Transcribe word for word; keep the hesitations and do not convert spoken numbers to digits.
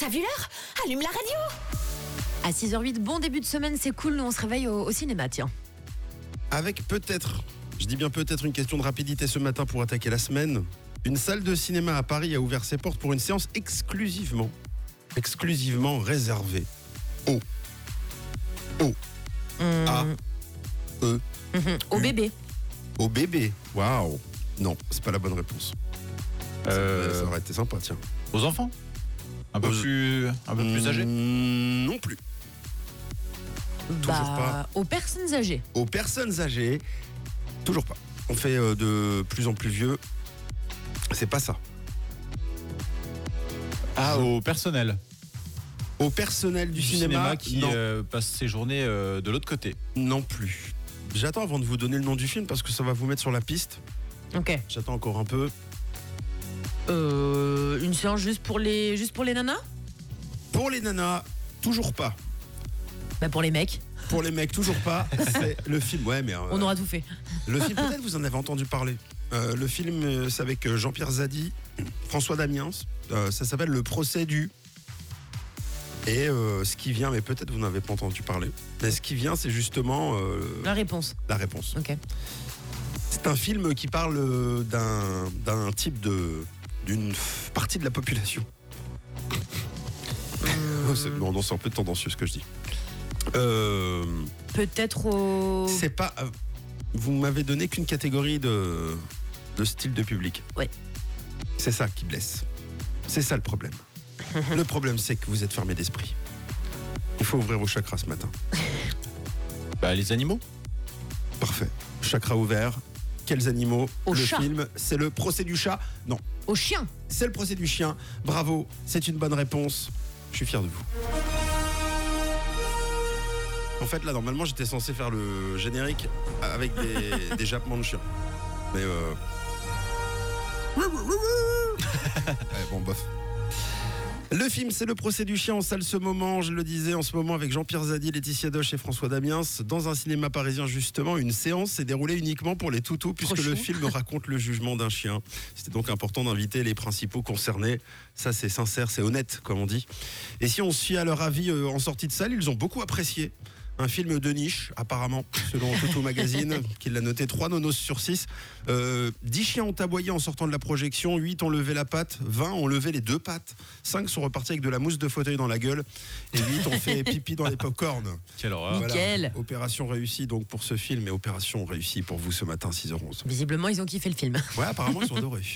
T'as vu l'heure? Allume la radio. À six heures huit, bon début de semaine, c'est cool, nous on se réveille au, au cinéma, tiens. Avec peut-être, je dis bien peut-être, une question de rapidité ce matin pour attaquer la semaine. Une salle de cinéma à Paris a ouvert ses portes pour une séance exclusivement, exclusivement réservée aux, aux, Mmh. à, eux, Mmh. Au bébé. aux bébés. Waouh. Non, c'est pas la bonne réponse. Euh, Ça, ça aurait été sympa, tiens. Aux enfants Un peu Aux- plus, un peu plus âgés Mmh, Non plus. Toujours Bah, aux personnes âgées. Aux personnes âgées, toujours pas. On fait euh, de plus en plus vieux. C'est pas ça. Ah, au personnel. Au personnel du, Du cinéma, cinéma, qui non, euh, passe ses journées euh, de l'autre côté. non plus. J'attends avant de vous donner le nom du film parce que ça va vous mettre sur la piste. Ok. J'attends encore un peu. Euh, une séance juste pour les, juste pour les nanas? Pour les nanas, toujours pas. Bah pour les mecs, Pour les mecs, toujours pas. C'est le film. Ouais, mais euh, on aura tout fait. le film. Peut-être vous en avez entendu parler. Euh, le film, euh, c'est avec euh, Jean-Pierre Zadi, François Damiens. Euh, ça s'appelle Le Procès du. Et euh, ce qui vient, mais peut-être vous n'avez pas entendu parler. Mais ce qui vient, c'est justement euh, La réponse. la réponse. Ok. C'est un film qui parle euh, d'un d'un type de d'une f- partie de la population. Oh, c'est- bon, non, c'est un peu tendancieux ce que je dis. Euh, Peut-être au. c'est pas. euh, vous m'avez donné qu'une catégorie de de style de public. Ouais. C'est ça qui blesse. C'est ça le problème. Le problème, c'est que vous êtes fermé d'esprit. Il faut ouvrir vos chakras ce matin. Bah, les animaux. Parfait. Chakra ouvert. Quels animaux? Au Le chat. film, c'est le procès du chat. Non, Au chien. c'est le procès du chien. Bravo, c'est une bonne réponse. Je suis fier de vous. En fait, là, normalement, j'étais censé faire le générique avec des, des jappements de chiens. Mais euh... ouais, bon, bof. Le film, c'est le procès du chien en salle ce moment, je le disais, en ce moment avec Jean-Pierre Zadi, Laetitia Doche et François Damiens. Dans un cinéma parisien, justement, une séance s'est déroulée uniquement pour les toutous puisque le chou. film raconte le jugement d'un chien. C'était donc important d'inviter les principaux concernés. Ça, c'est sincère, c'est honnête, comme on dit. Et si on se fie à leur avis euh, en sortie de salle, ils ont beaucoup apprécié. Un film de niche, apparemment, selon Toutou Magazine, qui l'a noté trois nonos sur six. Euh, dix chiens ont aboyé en sortant de la projection, huit ont levé la patte, vingt ont levé les deux pattes, cinq sont repartis avec de la mousse de fauteuil dans la gueule, et huit ont fait pipi dans les pop-corn. Quelle horreur. Nickel. Opération réussie donc pour ce film, et opération réussie pour vous ce matin, six heures onze. Visiblement, ils ont kiffé le film. Ouais, apparemment, ils ont adoré.